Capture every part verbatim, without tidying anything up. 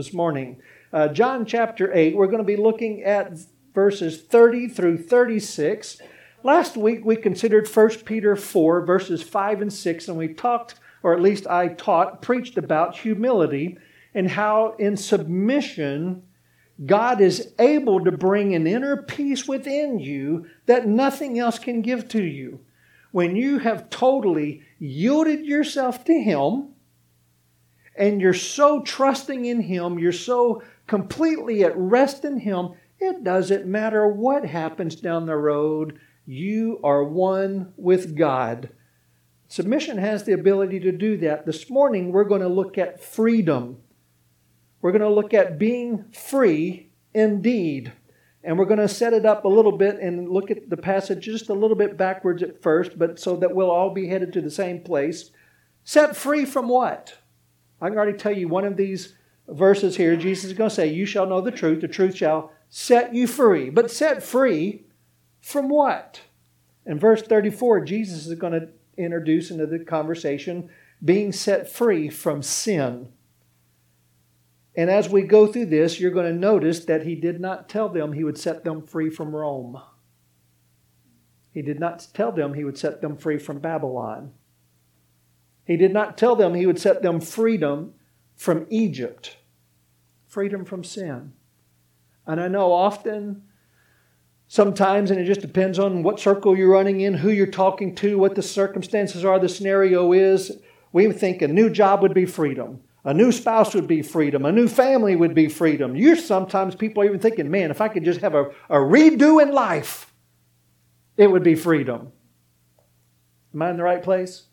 This morning. Uh, John chapter eight, we're going to be looking at verses thirty through thirty-six. Last week we considered First Peter four, verses five and six, and we talked, or at least I taught, preached about humility and how in submission God is able to bring an inner peace within you that nothing else can give to you. When you have totally yielded yourself to Him, and you're so trusting in Him, you're so completely at rest in Him, it doesn't matter what happens down the road, you are one with God. Submission has the ability to do that. This morning we're going to look at freedom. We're going to look at being free indeed. And we're going to set it up a little bit and look at the passage just a little bit backwards at first, but so that we'll all be headed to the same place. Set free from what? I can already tell you one of these verses here, Jesus is going to say, you shall know the truth, the truth shall set you free. But set free from what? In verse thirty-four, Jesus is going to introduce into the conversation being set free from sin. And as we go through this, you're going to notice that He did not tell them He would set them free from Rome. He did not tell them He would set them free from Babylon. He did not tell them He would set them freedom from Egypt. Freedom from sin. And I know often, sometimes, and it just depends on what circle you're running in, who you're talking to, what the circumstances are, the scenario is, we think a new job would be freedom. A new spouse would be freedom. A new family would be freedom. You're sometimes people are even thinking, man, if I could just have a, a redo in life, it would be freedom. Am I in the right place?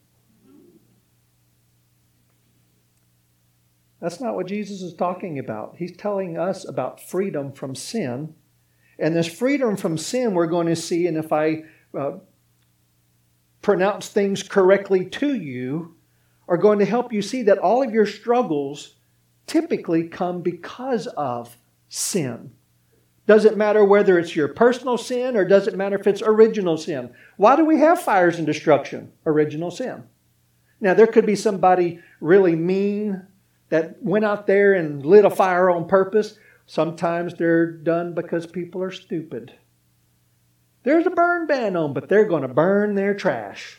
That's not what Jesus is talking about. He's telling us about freedom from sin. And this freedom from sin we're going to see, and if I uh, pronounce things correctly to you, are going to help you see that all of your struggles typically come because of sin. Doesn't matter whether it's your personal sin or doesn't matter if it's original sin. Why do we have fires and destruction? Original sin. Now, there could be somebody really mean that went out there and lit a fire on purpose. Sometimes they're done because people are stupid. There's a burn ban on, but they're going to burn their trash.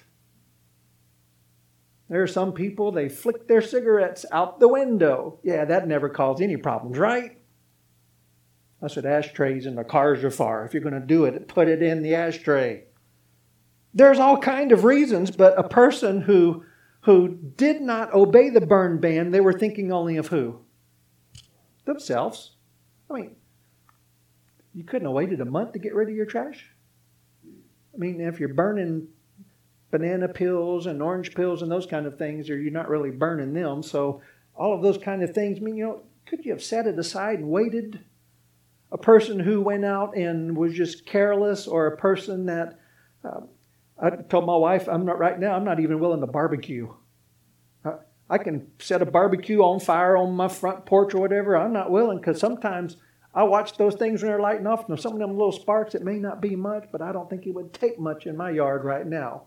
There are some people, they flick their cigarettes out the window. Yeah, that never caused any problems, right? That's what ashtrays in the cars are for. If you're going to do it, put it in the ashtray. There's all kinds of reasons, but a person who who did not obey the burn ban, they were thinking only of who? Themselves. I mean, you couldn't have waited a month to get rid of your trash? I mean, if you're burning banana peels and orange peels and those kind of things, or you're not really burning them, so all of those kind of things, I mean, you know, could you have set it aside and waited? A person who went out and was just careless, or a person that... Uh, I told my wife, I'm not right now, I'm not even willing to barbecue. I, I can set a barbecue on fire on my front porch or whatever. I'm not willing, because sometimes I watch those things when they're lighting off, and some of them little sparks, it may not be much, but I don't think it would take much in my yard right now.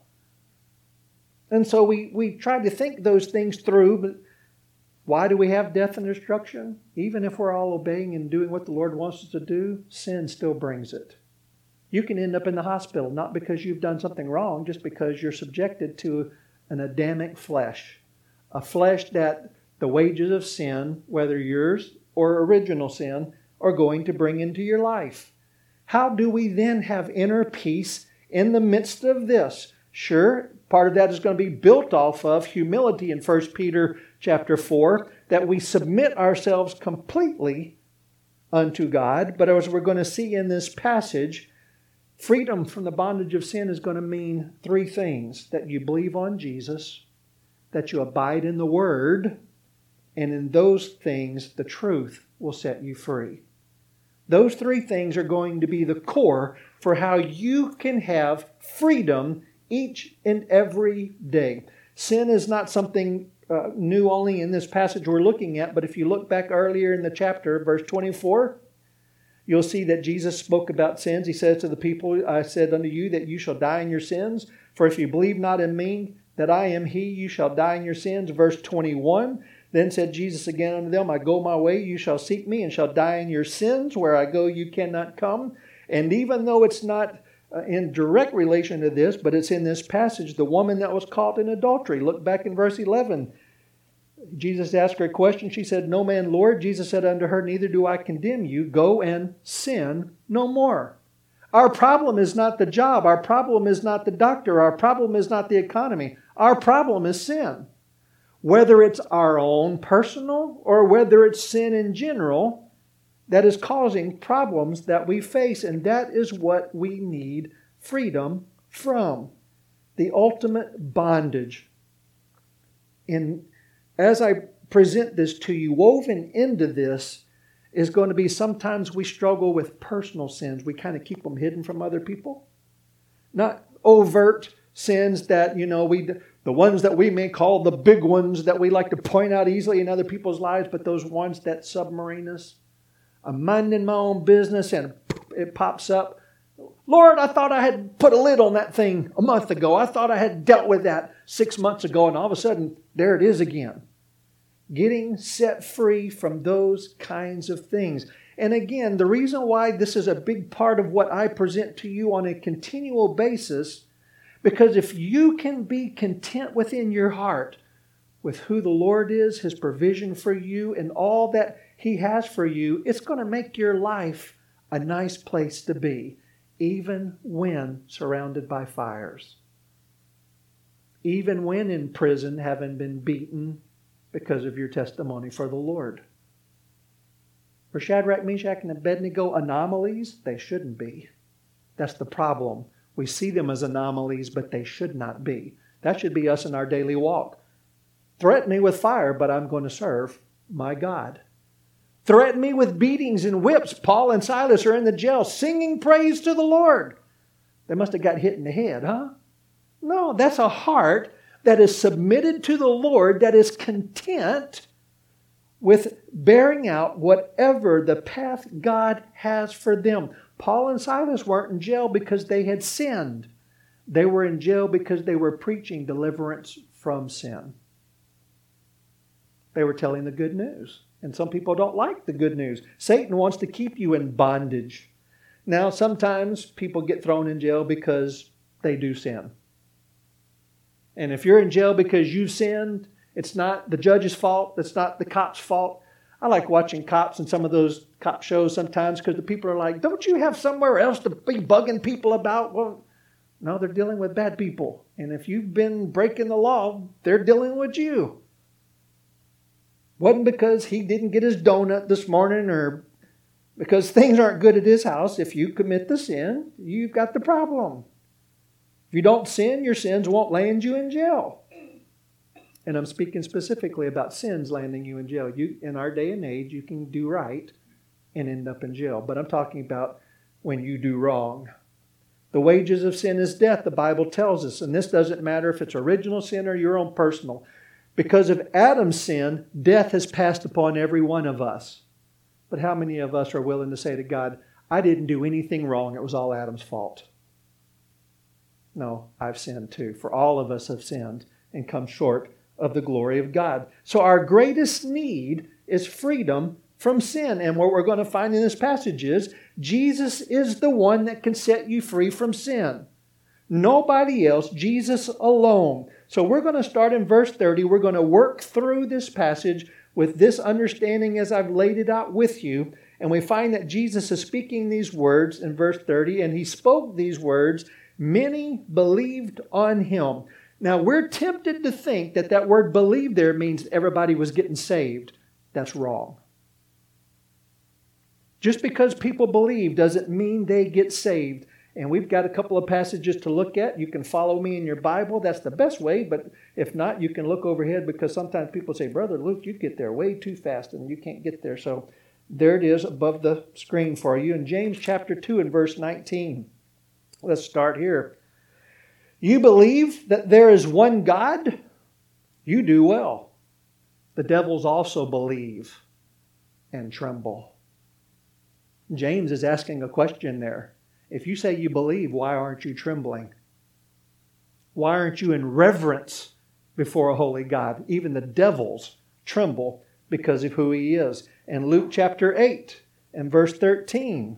And so we, we try to think those things through, but why do we have death and destruction? Even if we're all obeying and doing what the Lord wants us to do, sin still brings it. You can end up in the hospital, not because you've done something wrong, just because you're subjected to an Adamic flesh. A flesh that the wages of sin, whether yours or original sin, are going to bring into your life. How do we then have inner peace in the midst of this? Sure, part of that is going to be built off of humility in First Peter chapter four, that we submit ourselves completely unto God. But as we're going to see in this passage, freedom from the bondage of sin is going to mean three things: that you believe on Jesus, that you abide in the Word, and in those things, the truth will set you free. Those three things are going to be the core for how you can have freedom each and every day. Sin is not something uh, new only in this passage we're looking at, but if you look back earlier in the chapter, verse twenty-four, you'll see that Jesus spoke about sins. He says to the people, I said unto you that you shall die in your sins. For if you believe not in me, that I am He, you shall die in your sins. Verse twenty-one, Then said Jesus again unto them, I go my way, you shall seek me, and shall die in your sins. Where I go, you cannot come. And even though it's not uh, in direct relation to this, but it's in this passage, the woman that was caught in adultery. Look back in verse eleven. Jesus asked her a question. She said, No man, Lord. Jesus said unto her, Neither do I condemn you. Go and sin no more. Our problem is not the job. Our problem is not the doctor. Our problem is not the economy. Our problem is sin. Whether it's our own personal or whether it's sin in general that is causing problems that we face. And that is what we need freedom from. The ultimate bondage. In, as I present this to you, woven into this is going to be sometimes we struggle with personal sins. We kind of keep them hidden from other people. Not overt sins that, you know, we... The ones that we may call the big ones that we like to point out easily in other people's lives, but those ones that submarine us. I'm minding my own business and it pops up. Lord, I thought I had put a lid on that thing a month ago. I thought I had dealt with that six months ago, and all of a sudden, there it is again. Getting set free from those kinds of things. And again, the reason why this is a big part of what I present to you on a continual basis, because if you can be content within your heart with who the Lord is, His provision for you, and all that He has for you, it's going to make your life a nice place to be, even when surrounded by fires. Even when in prison, having been beaten because of your testimony for the Lord. For Shadrach, Meshach, and Abednego, anomalies? They shouldn't be. That's the problem. We see them as anomalies, but they should not be. That should be us in our daily walk. Threaten me with fire, but I'm going to serve my God. Threaten me with beatings and whips. Paul and Silas are in the jail singing praise to the Lord. They must have got hit in the head, huh? No, that's a heart that is submitted to the Lord, that is content with bearing out whatever the path God has for them. Paul and Silas weren't in jail because they had sinned. They were in jail because they were preaching deliverance from sin. They were telling the good news. And some people don't like the good news. Satan wants to keep you in bondage. Now, sometimes people get thrown in jail because they do sin. And if you're in jail because you sinned, it's not the judge's fault. It's not the cop's fault. I like watching cops and some of those cop shows sometimes because the people are like, don't you have somewhere else to be bugging people about? Well, no, they're dealing with bad people. And if you've been breaking the law, they're dealing with you. Wasn't because he didn't get his donut this morning or because things aren't good at his house. If you commit the sin, you've got the problem. If you don't sin, your sins won't land you in jail. And I'm speaking specifically about sins landing you in jail. You, in our day and age, you can do right and end up in jail. But I'm talking about when you do wrong. The wages of sin is death, the Bible tells us. And this doesn't matter if it's original sin or your own personal. Because of Adam's sin, death has passed upon every one of us. But how many of us are willing to say to God, I didn't do anything wrong, it was all Adam's fault? No, I've sinned too. For all of us have sinned and come short of the glory of God. So our greatest need is freedom from sin. And what we're going to find in this passage is Jesus is the one that can set you free from sin. Nobody else, Jesus alone. So we're going to start in verse thirty. We're going to work through this passage with this understanding as I've laid it out with you. And we find that Jesus is speaking these words in verse thirty. And He spoke these words. Many believed on Him. Now, we're tempted to think that that word believe there means everybody was getting saved. That's wrong. Just because people believe doesn't mean they get saved. And we've got a couple of passages to look at. You can follow me in your Bible. That's the best way. But if not, you can look overhead because sometimes people say, Brother Luke, you get there way too fast and you can't get there. So there it is above the screen for you. In James chapter two and verse nineteen. Let's start here. You believe that there is one God? You do well. The devils also believe and tremble. James is asking a question there. If you say you believe, why aren't you trembling? Why aren't you in reverence before a holy God? Even the devils tremble because of who He is. And Luke chapter eight and verse thirteen.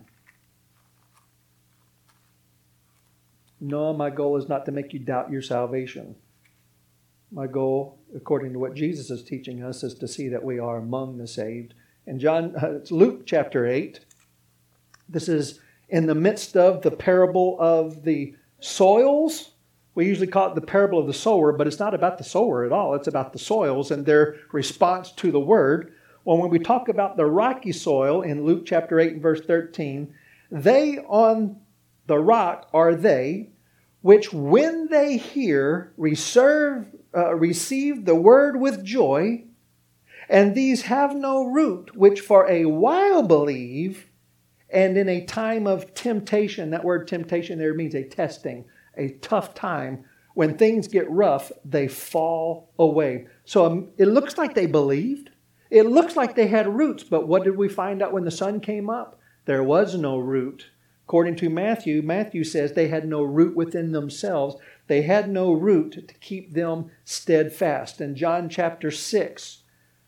No, my goal is not to make you doubt your salvation. My goal, according to what Jesus is teaching us, is to see that we are among the saved. And John, uh, it's Luke chapter eight. This is in the midst of the parable of the soils. We usually call it the parable of the sower, but it's not about the sower at all. It's about the soils and their response to the word. Well, when we talk about the rocky soil in Luke chapter eight and verse thirteen, they on the rock are they, which when they hear, reserve, uh, receive the word with joy, and these have no root, which for a while believe, and in a time of temptation, that word temptation there means a testing, a tough time, when things get rough, they fall away. So um, it looks like they believed. It looks like they had roots, but what did we find out when the sun came up? There was no root. According to Matthew, Matthew says they had no root within themselves. They had no root to keep them steadfast. In John chapter six,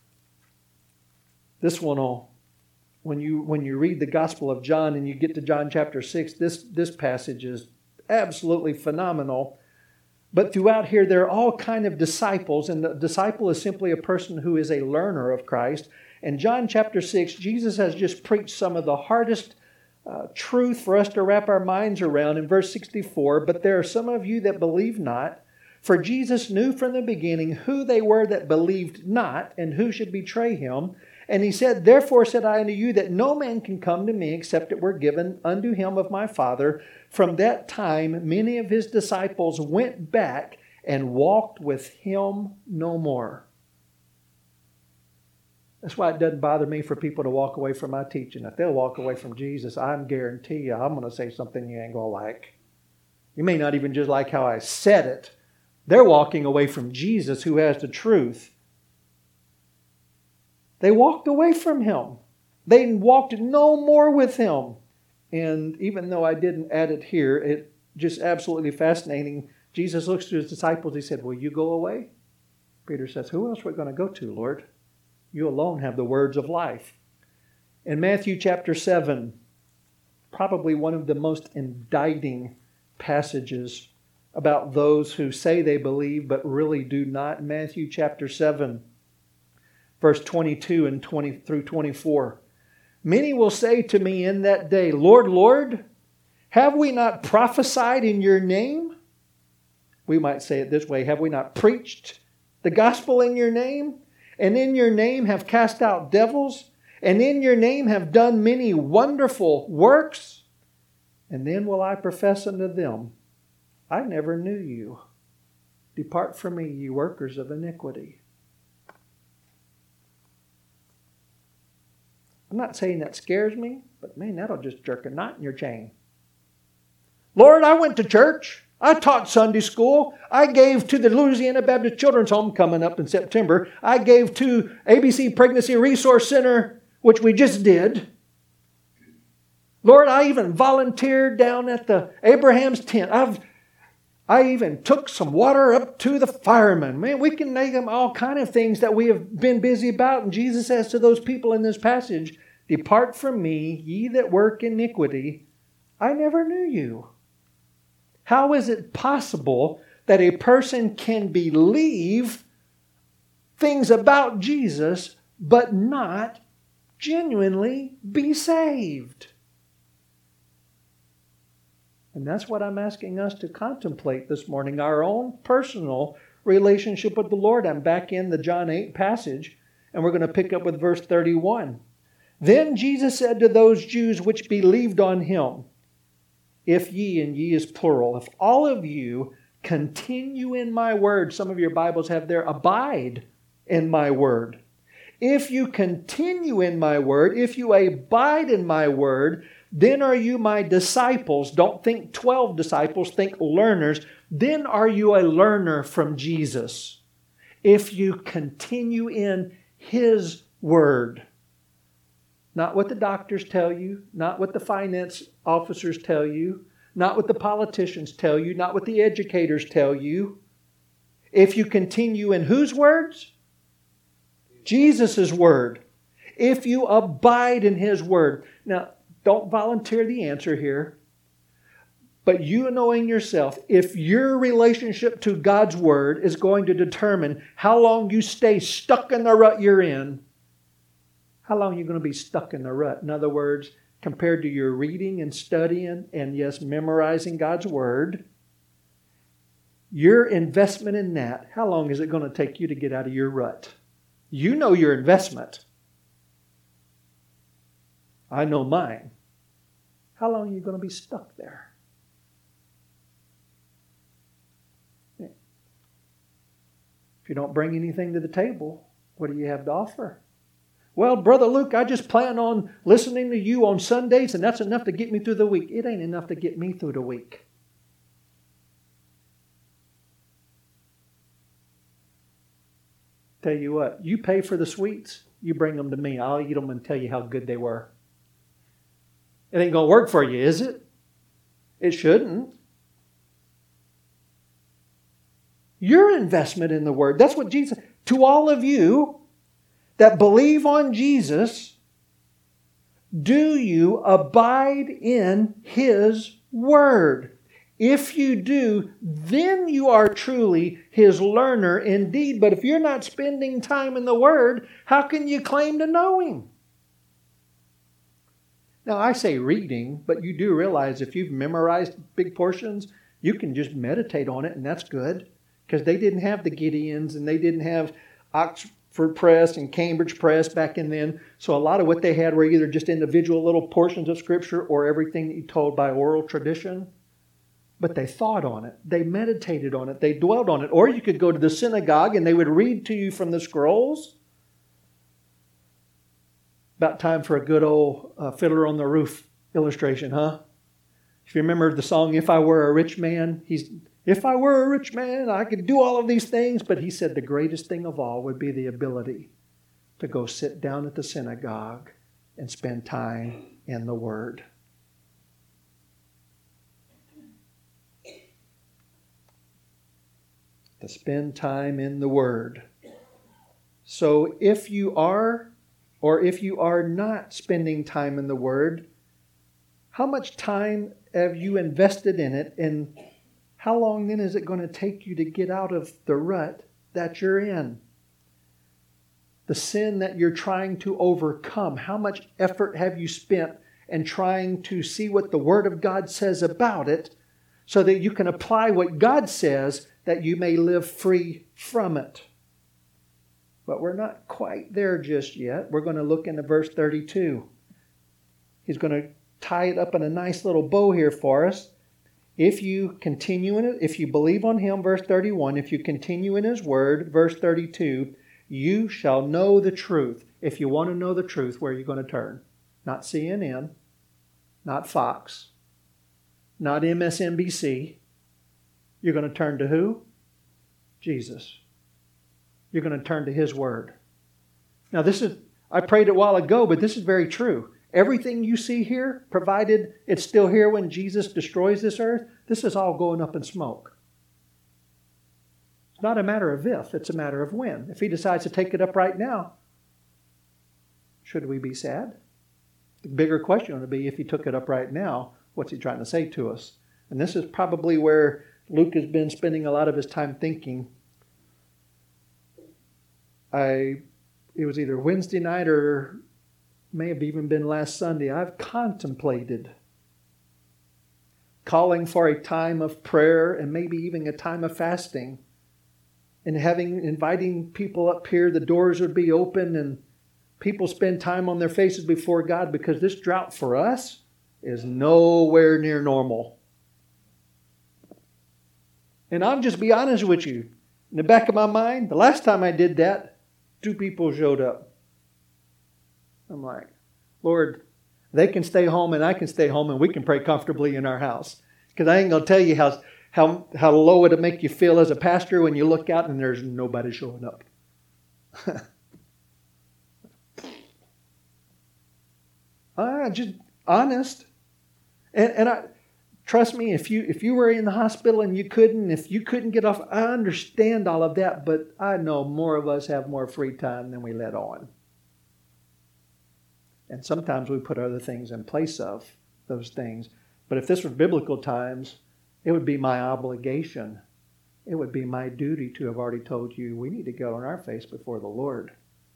this one will, when you when you read the Gospel of John and you get to John chapter six, this, this passage is absolutely phenomenal. But throughout here, there are all kind of disciples, and the disciple is simply a person who is a learner of Christ. In John chapter six, Jesus has just preached some of the hardest Uh, truth for us to wrap our minds around in verse sixty-four. But there are some of you that believe not. For Jesus knew from the beginning who they were that believed not and who should betray Him. And He said, therefore said I unto you that no man can come to me except it were given unto him of my Father. From that time many of His disciples went back and walked with Him no more. That's why it doesn't bother me for people to walk away from my teaching. If they'll walk away from Jesus, I guarantee you I'm going to say something you ain't going to like. You may not even just like how I said it. They're walking away from Jesus, who has the truth. They walked away from Him. They walked no more with Him. And even though I didn't add it here, it just absolutely fascinating. Jesus looks to His disciples. He said, will you go away? Peter says, who else are we going to go to, Lord? You alone have the words of life. In Matthew chapter seven, probably one of the most indicting passages about those who say they believe but really do not. Matthew chapter seven, verse twenty-two and twenty through twenty-four. Many will say to me in that day, Lord, Lord, have we not prophesied in your name? We might say it this way, have we not preached the gospel in your name? And in your name have cast out devils, and in your name have done many wonderful works. And then will I profess unto them, I never knew you. Depart from me, ye workers of iniquity. I'm not saying that scares me, but man, that'll just jerk a knot in your chain. Lord, I went to church. I taught Sunday school. I gave to the Louisiana Baptist Children's Home coming up in September. I gave to A B C Pregnancy Resource Center, which we just did. Lord, I even volunteered down at the Abraham's tent. I've, I even took some water up to the firemen. Man, we can name them all kind of things that we have been busy about. And Jesus says to those people in this passage, depart from me, ye that work iniquity. I never knew you. How is it possible that a person can believe things about Jesus but not genuinely be saved? And that's what I'm asking us to contemplate this morning, our own personal relationship with the Lord. I'm back in the John eight passage, and we're going to pick up with verse thirty-one. Then Jesus said to those Jews which believed on Him, if ye, and ye is plural, if all of you continue in my word, some of your Bibles have there, abide in my word. If you continue in my word, if you abide in my word, then are you my disciples. Don't think twelve disciples, think learners. Then are you a learner from Jesus. If you continue in His word. Not what the doctors tell you, not what the finance officers tell you, not what the politicians tell you, not what the educators tell you. If you continue in whose words? Jesus' word. If you abide in His word. Now, don't volunteer the answer here. But you knowing yourself, if your relationship to God's word is going to determine how long you stay stuck in the rut you're in, how long are you going to be stuck in the rut? In other words, compared to your reading and studying and, yes, memorizing God's word, your investment in that, how long is it going to take you to get out of your rut? You know your investment. I know mine. How long are you going to be stuck there? If you don't bring anything to the table, what do you have to offer? Well, Brother Luke, I just plan on listening to you on Sundays, and that's enough to get me through the week. It ain't enough to get me through the week. Tell you what, you pay for the sweets, you bring them to me. I'll eat them and tell you how good they were. It ain't going to work for you, is it? It shouldn't. Your investment in the Word. That's what Jesus... To all of you that believe on Jesus, do you abide in His Word? If you do, then you are truly His learner indeed. But if you're not spending time in the Word, how can you claim to know Him? Now, I say reading, but you do realize if you've memorized big portions, you can just meditate on it, and that's good. Because they didn't have the Gideons, and they didn't have Oxford Press and Cambridge Press back in then. So a lot of what they had were either just individual little portions of Scripture or everything that you told by oral tradition. But they thought on it. They meditated on it. They dwelled on it. Or you could go to the synagogue and they would read to you from the scrolls. About time for a good old uh, Fiddler on the Roof illustration, huh? If you remember the song, If I Were a Rich Man, he's... If I were a rich man, I could do all of these things. But he said the greatest thing of all would be the ability to go sit down at the synagogue and spend time in the Word. To spend time in the Word. So if you are, or if you are not spending time in the Word, how much time have you invested in it, and how long then is it going to take you to get out of the rut that you're in? The sin that you're trying to overcome. How much effort have you spent in trying to see what the Word of God says about it so that you can apply what God says that you may live free from it? But we're not quite there just yet. We're going to look into verse thirty-two. He's going to tie it up in a nice little bow here for us. If you continue in it, if you believe on Him, verse thirty-one, if you continue in His Word, verse thirty-two, you shall know the truth. If you want to know the truth, where are you going to turn? Not C N N, not Fox, not M S N B C. You're going to turn to who? Jesus. You're going to turn to His Word. Now this is, I prayed it a while ago, but this is very true. Everything you see here, provided it's still here when Jesus destroys this earth, this is all going up in smoke. It's not a matter of if, it's a matter of when. If He decides to take it up right now, should we be sad? The bigger question would be, if He took it up right now, what's He trying to say to us? And this is probably where Luke has been spending a lot of his time thinking. I, it was either Wednesday night or may have even been last Sunday, I've contemplated calling for a time of prayer and maybe even a time of fasting, and having inviting people up here. The doors would be open and people spend time on their faces before God, because this drought for us is nowhere near normal. And I'll just be honest with you. In the back of my mind, the last time I did that, two people showed up. I'm like, Lord, they can stay home and I can stay home and we can pray comfortably in our house. Because I ain't going to tell you how, how, how low it'll make you feel as a pastor when you look out and there's nobody showing up. I'm just honest. And, and I, Trust me, if you if you were in the hospital and you couldn't, if you couldn't get off, I understand all of that, but I know more of us have more free time than we let on. And sometimes we put other things in place of those things. But if this were biblical times, it would be my obligation. It would be my duty to have already told you we need to get on our face before the Lord.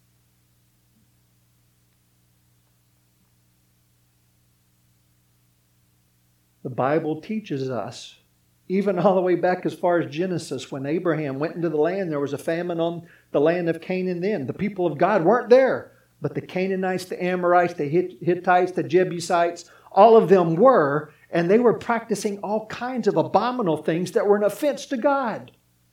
The Bible teaches us, even all the way back as far as Genesis, when Abraham went into the land, there was a famine on the land of Canaan then. The people of God weren't there, but the Canaanites, the Amorites, the Hittites, the Jebusites, all of them were, and they were practicing all kinds of abominable things that were an offense to God.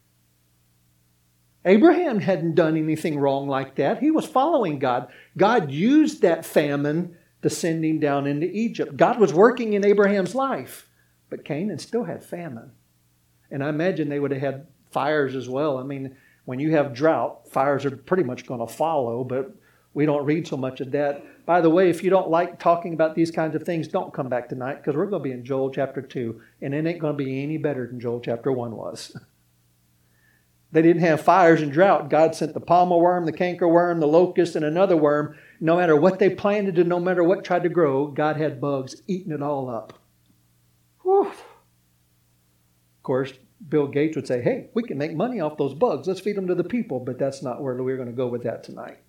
Abraham hadn't done anything wrong like that. He was following God. God used that famine to send him down into Egypt. God was working in Abraham's life, but Canaan still had famine. And I imagine they would have had fires as well. I mean, when you have drought, fires are pretty much going to follow, but we don't read so much of that. By the way, if you don't like talking about these kinds of things, don't come back tonight, because we're going to be in Joel chapter two, and it ain't going to be any better than Joel chapter one was. They didn't have fires and drought. God sent the palmer worm, the cankerworm, the locust, and another worm. No matter what they planted and no matter what tried to grow, God had bugs eating it all up. Whew. Of course, Bill Gates would say, hey, we can make money off those bugs. Let's feed them to the people. But that's not where we're going to go with that tonight.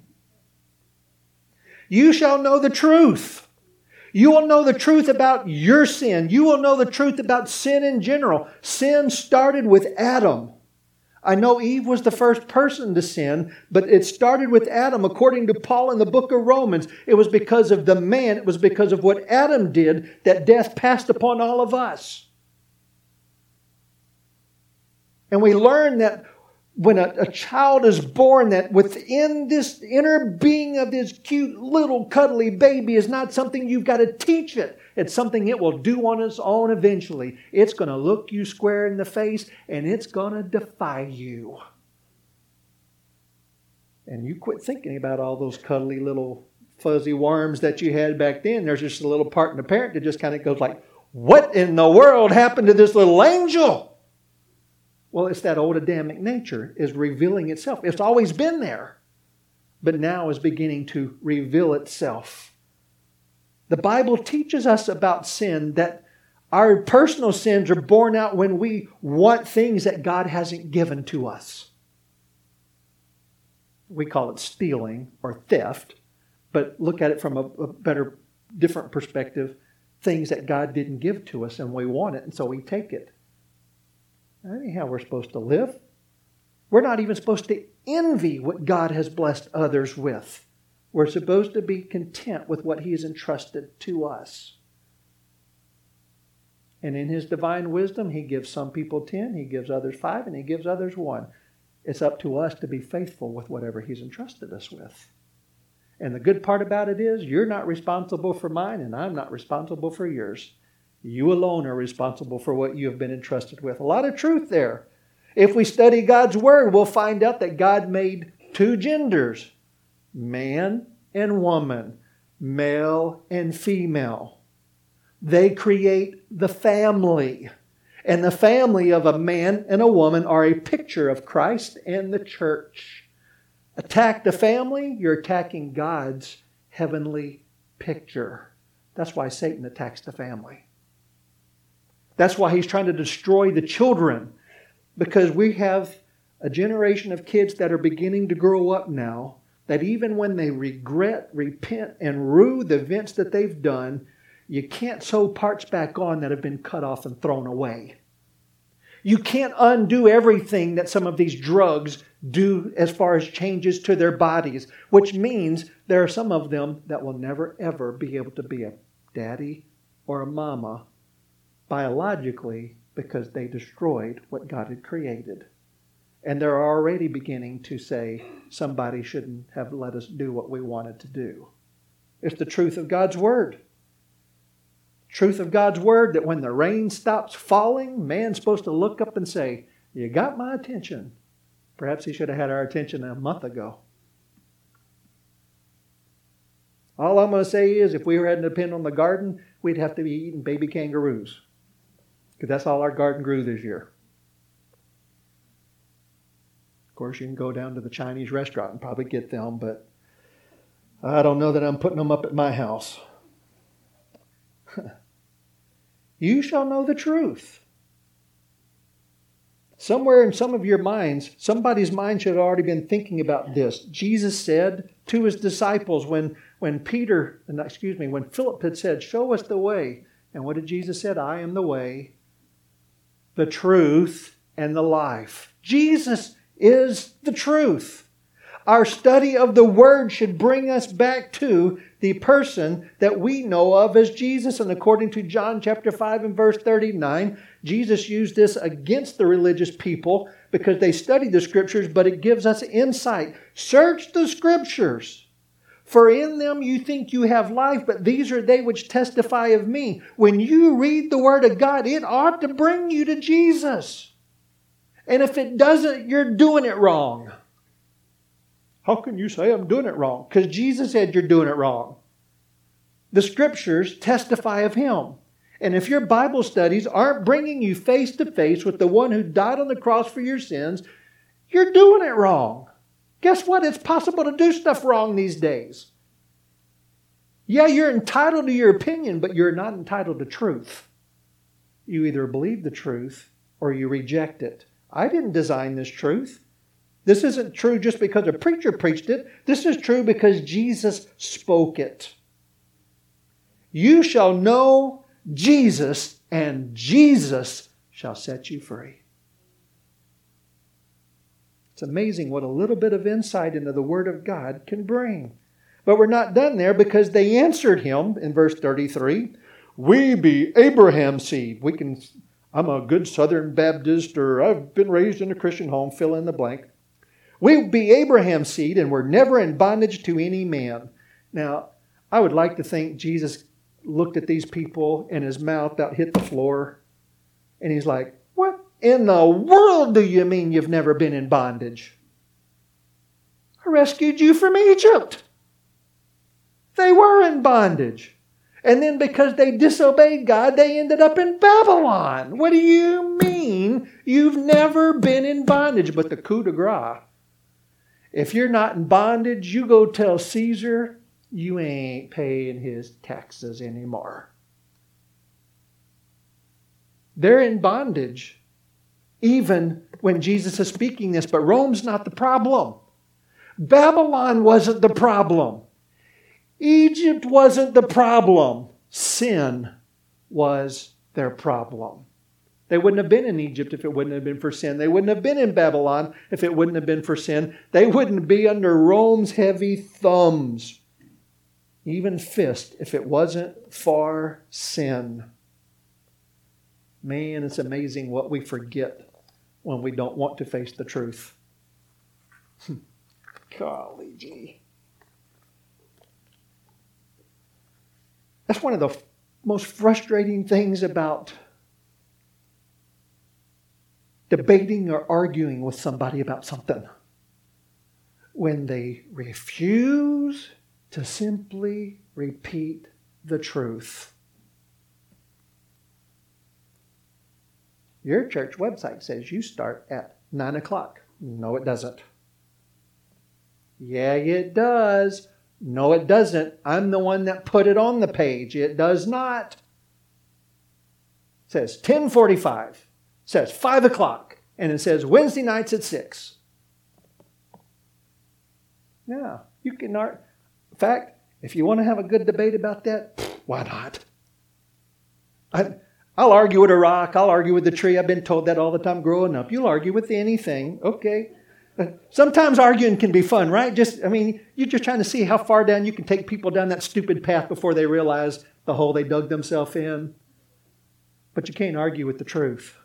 You shall know the truth. You will know the truth about your sin. You will know the truth about sin in general. Sin started with Adam. I know Eve was the first person to sin, but it started with Adam. According to Paul in the book of Romans, it was because of the man, it was because of what Adam did that death passed upon all of us. And we learn that when a, a child is born, that within this inner being of this cute little cuddly baby is not something you've got to teach it. It's something it will do on its own eventually. It's going to look you square in the face and it's going to defy you. And you quit thinking about all those cuddly little fuzzy worms that you had back then. There's just a little part in the parent that just kind of goes like, what in the world happened to this little angel? Well, it's that old Adamic nature is revealing itself. It's always been there, but now is beginning to reveal itself. The Bible teaches us about sin, that our personal sins are born out when we want things that God hasn't given to us. We call it stealing or theft, but look at it from a, a better, different perspective. Things that God didn't give to us and we want it, and so we take it. That ain't how we're supposed to live. We're not even supposed to envy what God has blessed others with. We're supposed to be content with what He has entrusted to us. And in His divine wisdom, He gives some people ten, He gives others five, and He gives others one. It's up to us to be faithful with whatever He's entrusted us with. And the good part about it is, you're not responsible for mine, and I'm not responsible for yours. You alone are responsible for what you have been entrusted with. A lot of truth there. If we study God's Word, we'll find out that God made two genders, man and woman, male and female. They create the family. And the family of a man and a woman are a picture of Christ and the church. Attack the family, you're attacking God's heavenly picture. That's why Satan attacks the family. That's why he's trying to destroy the children. Because we have a generation of kids that are beginning to grow up now, that even when they regret, repent, and rue the events that they've done, you can't sew parts back on that have been cut off and thrown away. You can't undo everything that some of these drugs do as far as changes to their bodies, which means there are some of them that will never, ever be able to be a daddy or a mama biologically, because they destroyed what God had created. And they're already beginning to say, somebody shouldn't have let us do what we wanted to do. It's the truth of God's Word. Truth of God's Word, that when the rain stops falling, man's supposed to look up and say, you got my attention. Perhaps he should have had our attention a month ago. All I'm going to say is, if we were had to depend on the garden, we'd have to be eating baby kangaroos. Because that's all our garden grew this year. Of course, you can go down to the Chinese restaurant and probably get them, but I don't know that I'm putting them up at my house. You shall know the truth. Somewhere in some of your minds, somebody's mind should have already been thinking about this. Jesus said to his disciples when, when Peter, excuse me, when Philip had said, show us the way. And what did Jesus say? I am the way, the truth, and the life. Jesus is the truth. Our study of the Word should bring us back to the person that we know of as Jesus. And according to John chapter five and verse thirty-nine, Jesus used this against the religious people because they studied the Scriptures, but it gives us insight. Search the Scriptures, for in them you think you have life, but these are they which testify of me. When you read the Word of God, it ought to bring you to Jesus. And if it doesn't, you're doing it wrong. How can you say I'm doing it wrong? Because Jesus said you're doing it wrong. The Scriptures testify of Him. And if your Bible studies aren't bringing you face to face with the one who died on the cross for your sins, you're doing it wrong. Guess what? It's possible to do stuff wrong these days. Yeah, you're entitled to your opinion, but you're not entitled to truth. You either believe the truth or you reject it. I didn't design this truth. This isn't true just because a preacher preached it. This is true because Jesus spoke it. You shall know Jesus, and Jesus shall set you free. It's amazing what a little bit of insight into the Word of God can bring. But we're not done there, because they answered him in verse thirty-three, we be Abraham's seed. We can, I'm a good Southern Baptist, or I've been raised in a Christian home, fill in the blank. We be Abraham's seed, and we're never in bondage to any man. Now, I would like to think Jesus looked at these people and his mouth about hit the floor. And he's like, what in the world do you mean you've never been in bondage? I rescued you from Egypt. They were in bondage. And then because they disobeyed God, they ended up in Babylon. What do you mean you've never been in bondage? But the coup de grace. If you're not in bondage, you go tell Caesar you ain't paying his taxes anymore. They're in bondage even when Jesus is speaking this, but Rome's not the problem. Babylon wasn't the problem. Egypt wasn't the problem. Sin was their problem. They wouldn't have been in Egypt if it wouldn't have been for sin. They wouldn't have been in Babylon if it wouldn't have been for sin. They wouldn't be under Rome's heavy thumbs, even fist, if it wasn't for sin. Man, it's amazing what we forget when we don't want to face the truth. Golly gee. That's one of the most frustrating things about debating or arguing with somebody about something. When they refuse to simply repeat the truth. Your church website says you start at nine o'clock. No, it doesn't. Yeah, it does. No, it doesn't. I'm the one that put it on the page. It does not. It says ten forty-five. It says five o'clock. And it says Wednesday nights at six. Yeah, you can... In fact, if you want to have a good debate about that, why not? I, I'll argue with a rock. I'll argue with the tree. I've been told that all the time growing up. You'll argue with anything. Okay. Sometimes arguing can be fun, right? Just, I mean, you're just trying to see how far down you can take people down that stupid path before they realize the hole they dug themselves in. But you can't argue with the truth.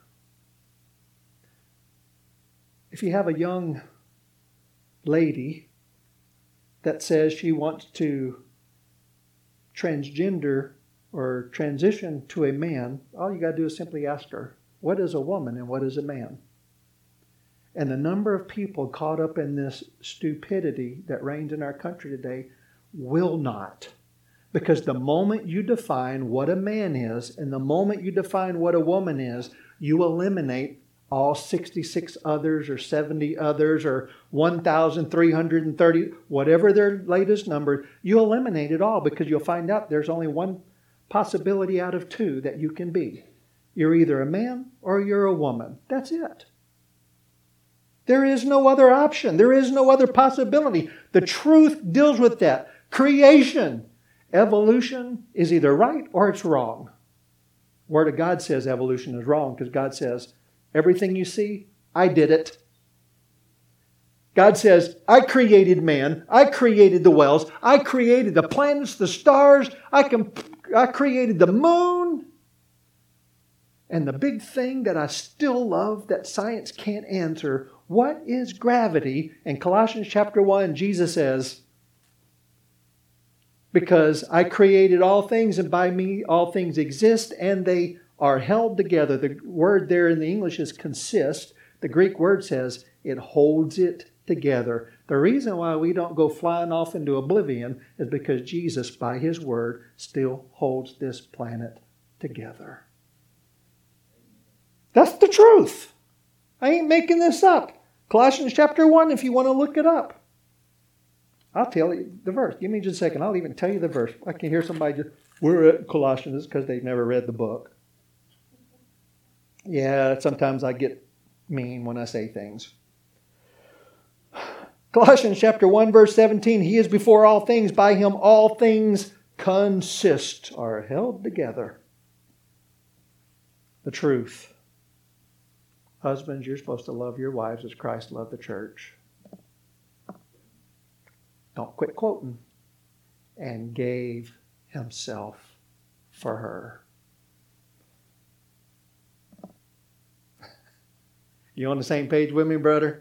If you have a young lady that says she wants to transgender or transition to a man, all you got to do is simply ask her, what is a woman and what is a man? And the number of people caught up in this stupidity that reigns in our country today will not. Because the moment you define what a man is and the moment you define what a woman is, you eliminate all sixty-six others or seventy others or one thousand three hundred thirty, whatever their latest number, you eliminate it all because you'll find out there's only one possibility out of two that you can be. You're either a man or you're a woman. That's it. There is no other option. There is no other possibility. The truth deals with that. Creation. Evolution is either right or it's wrong. Word of God says evolution is wrong because God says, everything you see, I did it. God says, I created man. I created the wells. I created the planets, the stars. I, can, I created the moon. And the big thing that I still love that science can't answer, what is gravity? In Colossians chapter one, Jesus says, because I created all things and by me all things exist and they are held together. The word there in the English is consist. The Greek word says it holds it together. The reason why we don't go flying off into oblivion is because Jesus, by His word, still holds this planet together. That's the truth. I ain't making this up. Colossians chapter one, if you want to look it up. I'll tell you the verse. Give me just a second. I'll even tell you the verse. I can hear somebody just, we're at Colossians because they've never read the book. Yeah, sometimes I get mean when I say things. Colossians chapter one, verse seventeen. He is before all things. By Him all things consist, are held together. The truth. Husbands, you're supposed to love your wives as Christ loved the church. Don't quit quoting. And gave Himself for her. You on the same page with me, brother?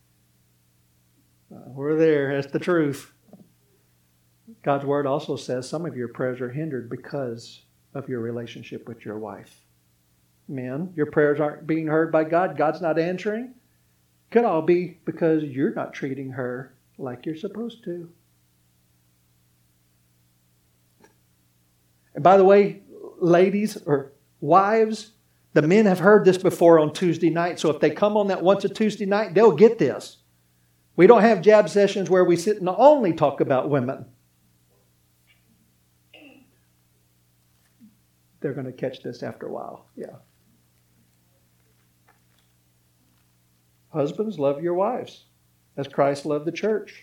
Uh, we're there. That's the truth. God's Word also says some of your prayers are hindered because of your relationship with your wife. Men, your prayers aren't being heard by God. God's not answering. Could all be because you're not treating her like you're supposed to. And by the way, ladies or wives, the men have heard this before on Tuesday night. So if they come on that once a Tuesday night, they'll get this. We don't have jab sessions where we sit and only talk about women. They're going to catch this after a while. Yeah. Husbands, love your wives as Christ loved the church.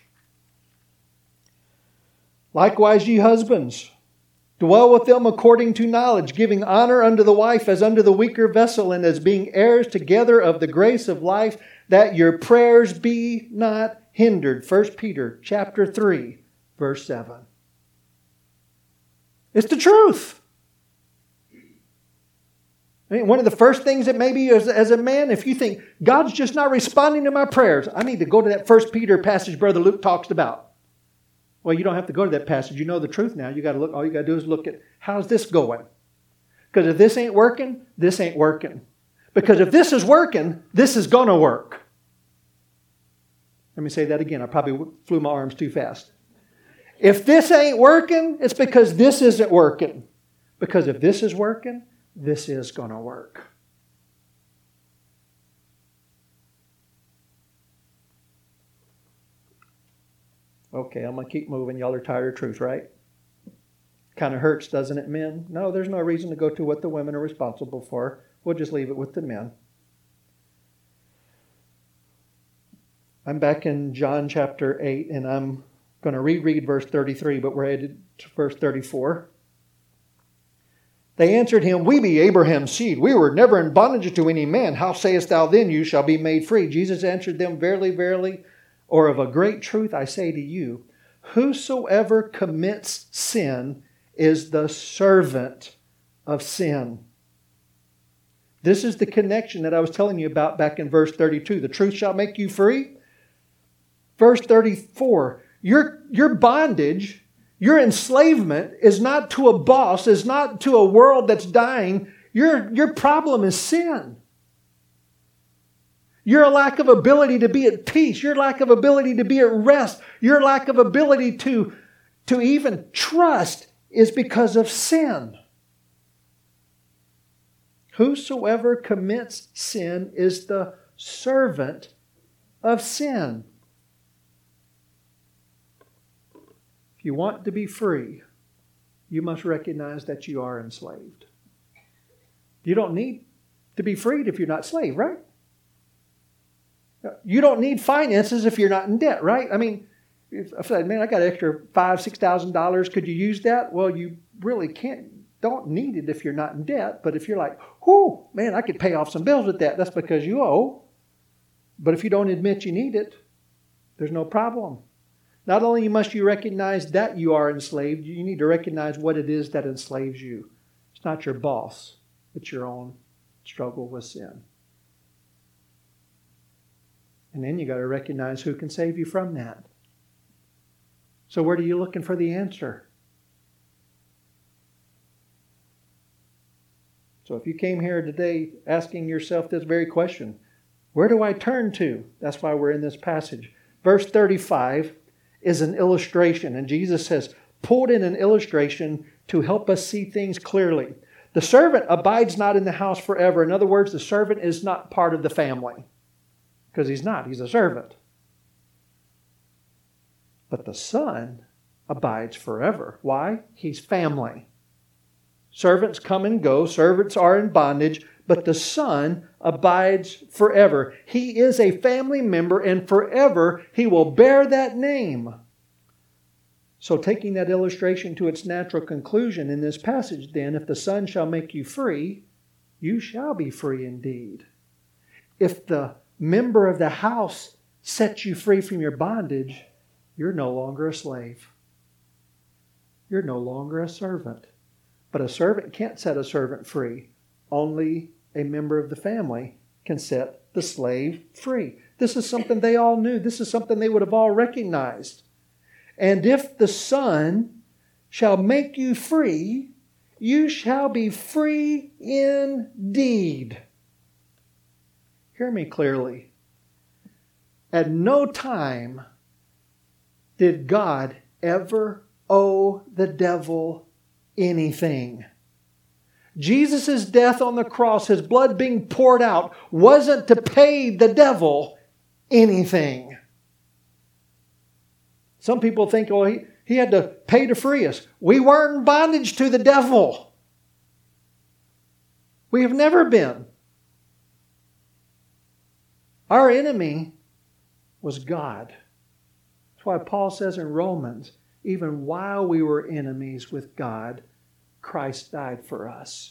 Likewise, ye husbands, dwell with them according to knowledge, giving honor unto the wife as unto the weaker vessel, and as being heirs together of the grace of life, that your prayers be not hindered. First Peter chapter three, verse seven. It's the truth. I mean, one of the first things that maybe as, as a man, if you think, God's just not responding to my prayers, I need to go to that First Peter passage Brother Luke talks about. Well, you don't have to go to that passage. You know the truth now. You got to look. All you got to do is look at, how's this going? Because if this ain't working, this ain't working. Because if this is working, this is going to work. Let me say that again. I probably flew my arms too fast. If this ain't working, it's because this isn't working. Because if this is working, this is going to work. Okay, I'm going to keep moving. Y'all are tired of truth, right? Kind of hurts, doesn't it, men? No, there's no reason to go to what the women are responsible for. We'll just leave it with the men. I'm back in John chapter eight, and I'm going to reread verse thirty-three, but we're headed to verse thirty-four. They answered him, we be Abraham's seed. We were never in bondage to any man. How sayest thou then, you shall be made free? Jesus answered them, verily, verily, or of a great truth I say to you, whosoever commits sin is the servant of sin. This is the connection that I was telling you about back in verse thirty-two. The truth shall make you free. Verse thirty-four, your, your bondage, your enslavement is not to a boss, is not to a world that's dying. Your, your problem is sin. Your lack of ability to be at peace, your lack of ability to be at rest, your lack of ability to, to even trust is because of sin. Whosoever commits sin is the servant of sin. If you want to be free, you must recognize that you are enslaved. You don't need to be freed if you're not slave, right? You don't need finances if you're not in debt, right? I mean, if I said, man, I got extra five, six thousand dollars. Could you use that? Well, you really can't. Don't need it if you're not in debt. But if you're like, whoo, man, I could pay off some bills with that. That's because you owe. But if you don't admit you need it, there's no problem. Not only must you recognize that you are enslaved, you need to recognize what it is that enslaves you. It's not your boss. It's your own struggle with sin. And then you got to recognize who can save you from that. So where are you looking for the answer? So if you came here today asking yourself this very question, where do I turn to? That's why we're in this passage. Verse thirty-five is an illustration, and Jesus has pulled in an illustration to help us see things clearly. The servant abides not in the house forever. In other words, the servant is not part of the family. Because he's not. He's a servant. But the son abides forever. Why? He's family. Servants come and go. Servants are in bondage. But the son abides forever. He is a family member, and forever he will bear that name. So taking that illustration to its natural conclusion in this passage then, if the Son shall make you free, you shall be free indeed. If the member of the house sets you free from your bondage, you're no longer a slave. You're no longer a servant. But a servant can't set a servant free. Only a member of the family can set the slave free. This is something they all knew. This is something they would have all recognized. And if the Son shall make you free, you shall be free indeed. Hear me clearly. At no time did God ever owe the devil anything. Jesus' death on the cross, His blood being poured out, wasn't to pay the devil anything. Some people think, oh, he, he had to pay to free us. We weren't in bondage to the devil. We have never been. Our enemy was God. That's why Paul says in Romans, even while we were enemies with God, Christ died for us.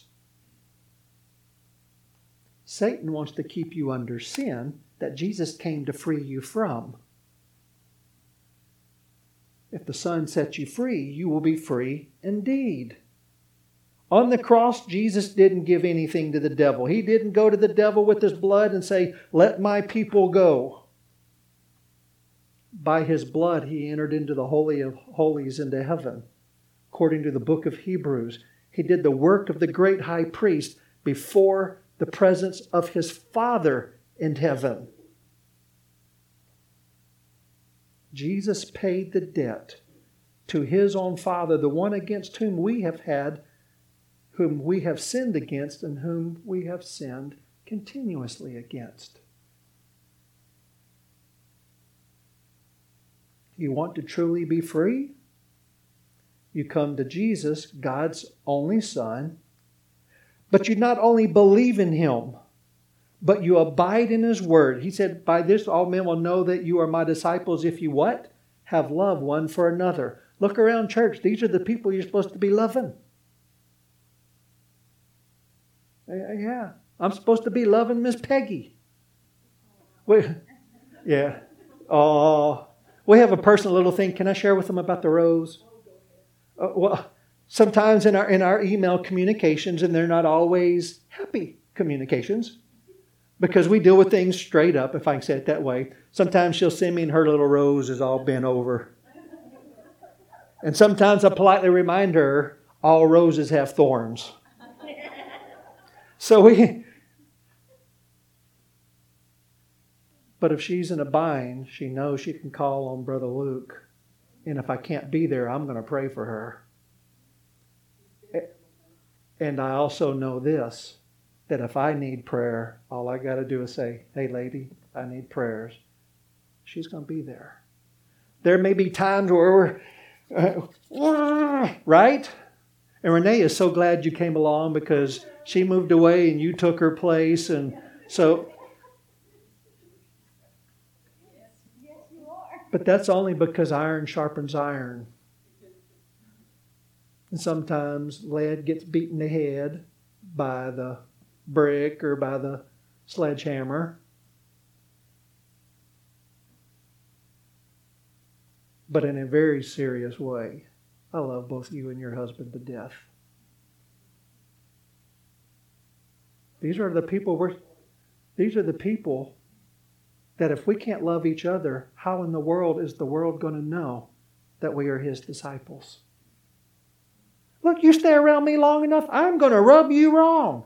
Satan wants to keep you under sin that Jesus came to free you from. If the Son sets you free, you will be free indeed. On the cross, Jesus didn't give anything to the devil. He didn't go to the devil with His blood and say, let my people go. By His blood, He entered into the Holy of Holies, into heaven. According to the book of Hebrews, He did the work of the great high priest before the presence of His Father in heaven. Jesus paid the debt to His own Father, the one against whom we have had, whom we have sinned against, and whom we have sinned continuously against. You want to truly be free? You come to Jesus, God's only Son, but you not only believe in Him, but you abide in His Word. He said, by this all men will know that you are my disciples if you what? Have love one for another. Look around church. These are the people you're supposed to be loving. Yeah, I'm supposed to be loving Miss Peggy. We, yeah. Oh, we have a personal little thing. Can I share with them about the rose? Uh, well, sometimes in our in our email communications, and they're not always happy communications, because we deal with things straight up, if I can say it that way. Sometimes she'll send me and her little rose is all bent over. And sometimes I politely remind her, all roses have thorns. So we... But if she's in a bind, she knows she can call on Brother Luke. And if I can't be there, I'm going to pray for her. And I also know this, that if I need prayer, all I got to do is say, hey, lady, I need prayers. She's going to be there. There may be times where we're, uh, right? And Renee is so glad you came along because she moved away and you took her place. And so, but that's only because iron sharpens iron. And sometimes lead gets beaten in the head by the brick or by the sledgehammer. But in a very serious way. I love both you and your husband to death. These are the people we're, these are the people that if we can't love each other, how in the world is the world going to know that we are His disciples? Look, you stay around me long enough, I'm going to rub you wrong.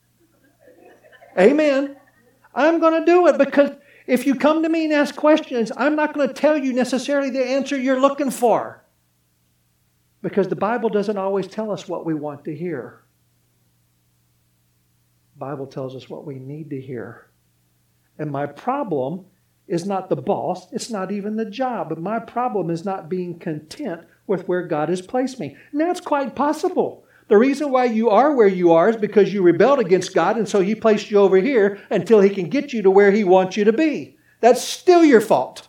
Amen. I'm going to do it because if you come to me and ask questions, I'm not going to tell you necessarily the answer you're looking for. Because the Bible doesn't always tell us what we want to hear. The Bible tells us what we need to hear. And my problem is not the boss. It's not even the job. But my problem is not being content with where God has placed me. And that's quite possible. The reason why you are where you are is because you rebelled against God, and so He placed you over here until He can get you to where He wants you to be. That's still your fault.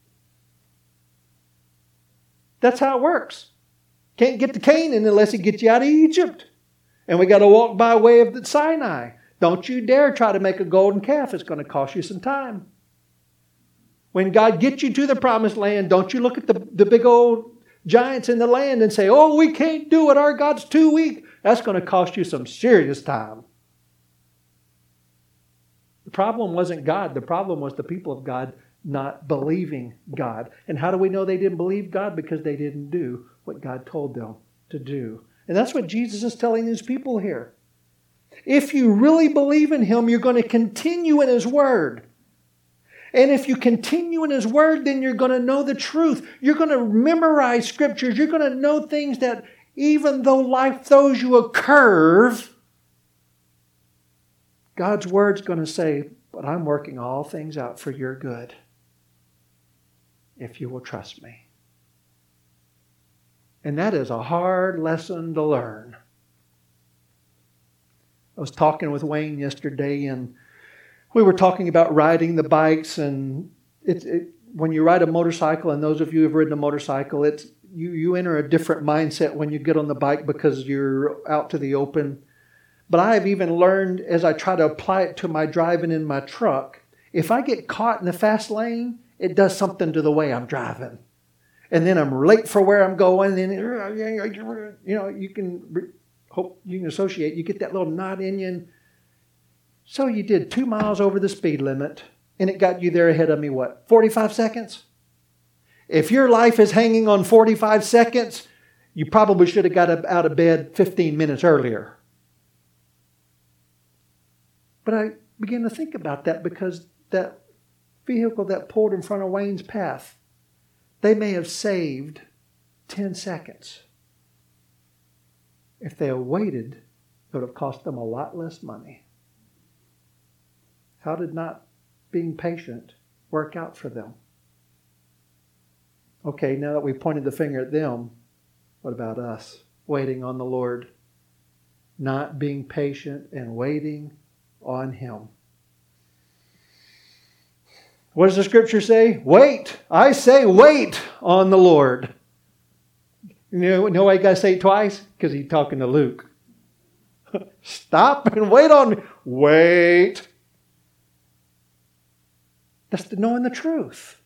That's how it works. Can't get to Canaan unless He gets you out of Egypt. And we got to walk by way of the Sinai. Don't you dare try to make a golden calf. It's going to cost you some time. When God gets you to the promised land, don't you look at the, the big old giants in the land and say, oh, we can't do it. Our God's too weak. That's going to cost you some serious time. The problem wasn't God. The problem was the people of God not believing God. And how do we know they didn't believe God? Because they didn't do what God told them to do. And that's what Jesus is telling His people here. If you really believe in Him, you're going to continue in His Word. And if you continue in His Word, then you're going to know the truth. You're going to memorize Scriptures. You're going to know things that even though life throws you a curve, God's Word's going to say, but I'm working all things out for your good if you will trust me. And that is a hard lesson to learn. I was talking with Wayne yesterday, and we were talking about riding the bikes. And it, it, when you ride a motorcycle, and those of you who have ridden a motorcycle, it's you, you enter a different mindset when you get on the bike because you're out to the open. But I have even learned, as I try to apply it to my driving in my truck, if I get caught in the fast lane, it does something to the way I'm driving. And then I'm late for where I'm going, and you know, you can hope you can associate. You get that little knot in you. And so you did two miles over the speed limit, and it got you there ahead of me, what, forty-five seconds? If your life is hanging on forty-five seconds, you probably should have got out of bed fifteen minutes earlier. But I began to think about that because that vehicle that pulled in front of Wayne's path, they may have saved ten seconds. If they had waited, it would have cost them a lot less money. How did not being patient work out for them? Okay, now that we've pointed the finger at them, what about us? Waiting on the Lord. Not being patient and waiting on Him. What does the Scripture say? Wait. I say wait on the Lord. You know, you know why you got to say it twice? Because He's talking to Luke. Stop and wait on me. Wait. That's the knowing the truth.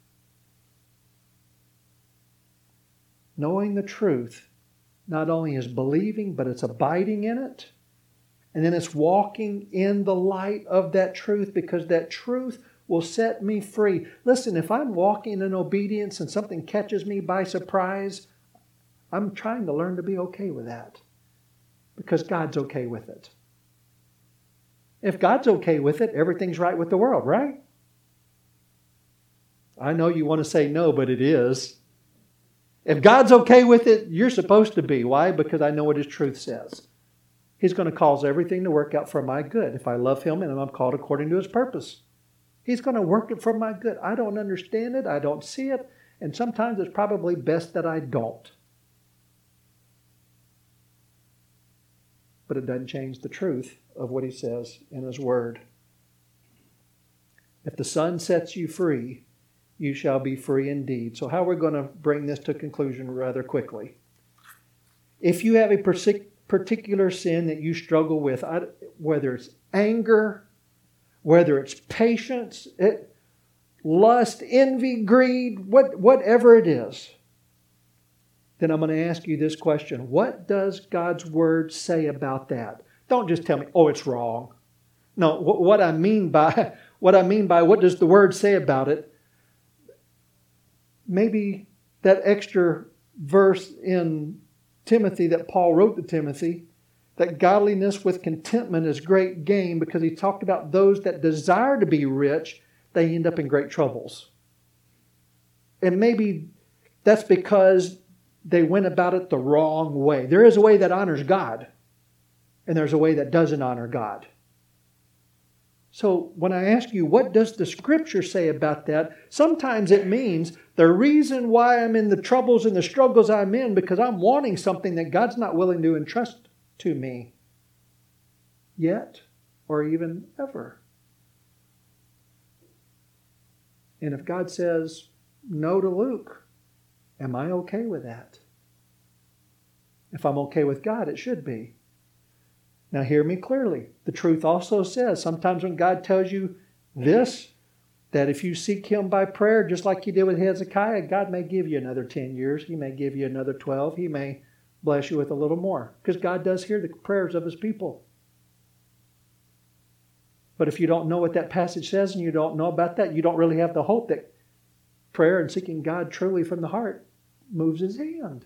Knowing the truth not only is believing, but it's abiding in it. And then it's walking in the light of that truth, because that truth will set me free. Listen, if I'm walking in obedience and something catches me by surprise, I'm trying to learn to be okay with that, because God's okay with it. If God's okay with it, everything's right with the world, right? I know you want to say no, but it is. If God's okay with it, you're supposed to be. Why? Because I know what His truth says. He's going to cause everything to work out for my good if I love Him and I'm called according to His purpose. He's going to work it for my good. I don't understand it. I don't see it. And sometimes it's probably best that I don't. But it doesn't change the truth of what He says in His Word. If the Son sets you free, you shall be free indeed. So how are we going to bring this to conclusion rather quickly? If you have a particular sin that you struggle with, whether it's anger, whether it's patience, it, lust, envy, greed, what, whatever it is, then I'm going to ask you this question. What does God's Word say about that? Don't just tell me, oh, it's wrong. No, what I mean by, what I mean by what does the Word say about it, maybe that extra verse in Timothy that Paul wrote to Timothy, that godliness with contentment is great gain, because he talked about those that desire to be rich, they end up in great troubles. And maybe that's because they went about it the wrong way. There is a way that honors God, and there's a way that doesn't honor God. So when I ask you, what does the Scripture say about that? Sometimes it means the reason why I'm in the troubles and the struggles I'm in because I'm wanting something that God's not willing to entrust to me yet or even ever. And if God says no to Luke, am I okay with that? If I'm okay with God, it should be. Now hear me clearly. The truth also says sometimes when God tells you this, that if you seek Him by prayer, just like He did with Hezekiah, God may give you another ten years. He may give you another twelve. He may bless you with a little more. Because God does hear the prayers of His people. But if you don't know what that passage says and you don't know about that, you don't really have the hope that prayer and seeking God truly from the heart moves His hand.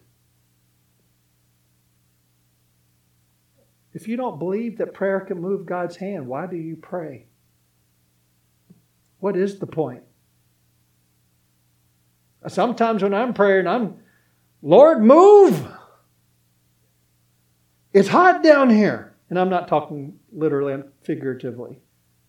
If you don't believe that prayer can move God's hand, why do you pray? What is the point? Sometimes when I'm praying, I'm, Lord, move! It's hot down here. And I'm not talking literally and figuratively.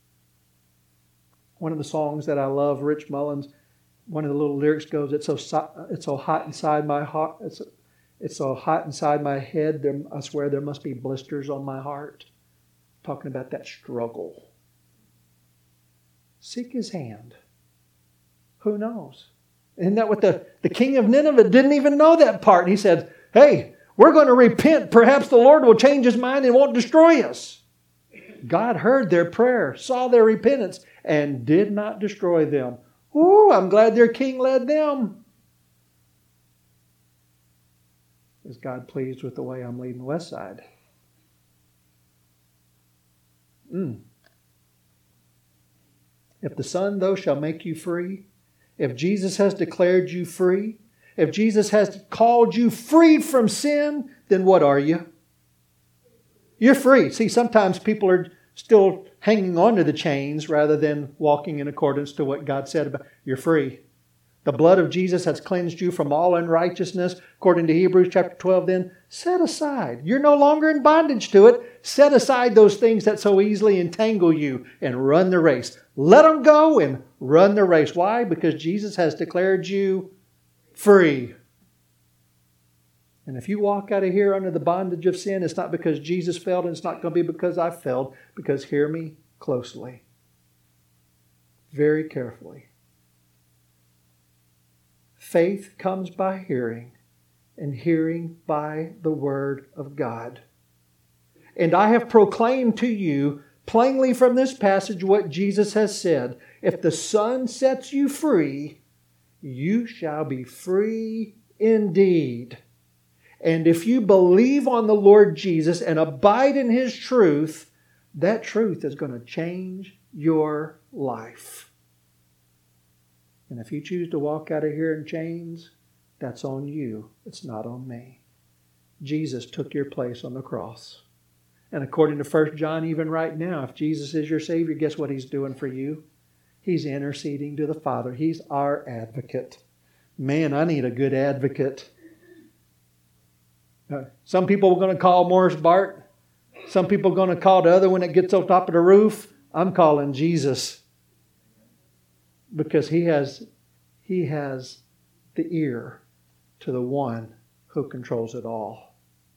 One of the songs that I love, Rich Mullins, one of the little lyrics goes, it's so, it's so hot inside my heart. It's, it's so hot inside my head. There, I swear there must be blisters on my heart. Talking about that struggle. Seek His hand. Who knows? Isn't that what the, the king of Nineveh didn't even know that part? And he said, hey, we're going to repent. Perhaps the Lord will change His mind and won't destroy us. God heard their prayer, saw their repentance, and did not destroy them. Ooh, I'm glad their king led them. Is God pleased with the way I'm leading Westside? Mm. If the Son, though, shall make you free, if Jesus has declared you free, if Jesus has called you freed from sin, then what are you? You're free. See, sometimes people are still hanging on to the chains rather than walking in accordance to what God said about you're free. The blood of Jesus has cleansed you from all unrighteousness. According to Hebrews chapter twelve, then, set aside. You're no longer in bondage to it. Set aside those things that so easily entangle you and run the race. Let them go and run the race. Why? Because Jesus has declared you free. And if you walk out of here under the bondage of sin, it's not because Jesus failed, and it's not going to be because I failed. Because hear me closely. Very carefully. Faith comes by hearing, and hearing by the Word of God. And I have proclaimed to you plainly from this passage what Jesus has said. If the Son sets you free, you shall be free indeed. And if you believe on the Lord Jesus and abide in His truth, that truth is going to change your life. And if you choose to walk out of here in chains, that's on you. It's not on me. Jesus took your place on the cross. And according to First John, even right now, if Jesus is your Savior, guess what He's doing for you? He's interceding to the Father. He's our advocate. Man, I need a good advocate. Uh, some people are going to call Morris Bart Some people are going to call the other one that gets on top of the roof. I'm calling Jesus. Because he has, he has the ear to the one who controls it all.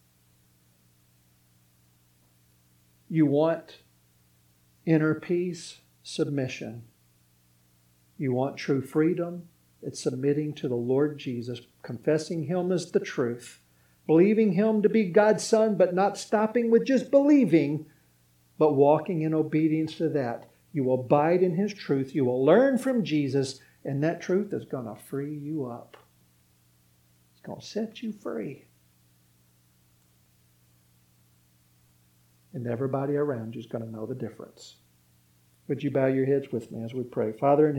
You want inner peace? Submission. You want true freedom? It's submitting to the Lord Jesus, confessing Him as the truth, believing Him to be God's Son, but not stopping with just believing, but walking in obedience to that. You will abide in His truth. You will learn from Jesus, and that truth is going to free you up. It's going to set you free. And everybody around you is going to know the difference. Would you bow your heads with me as we pray? Father in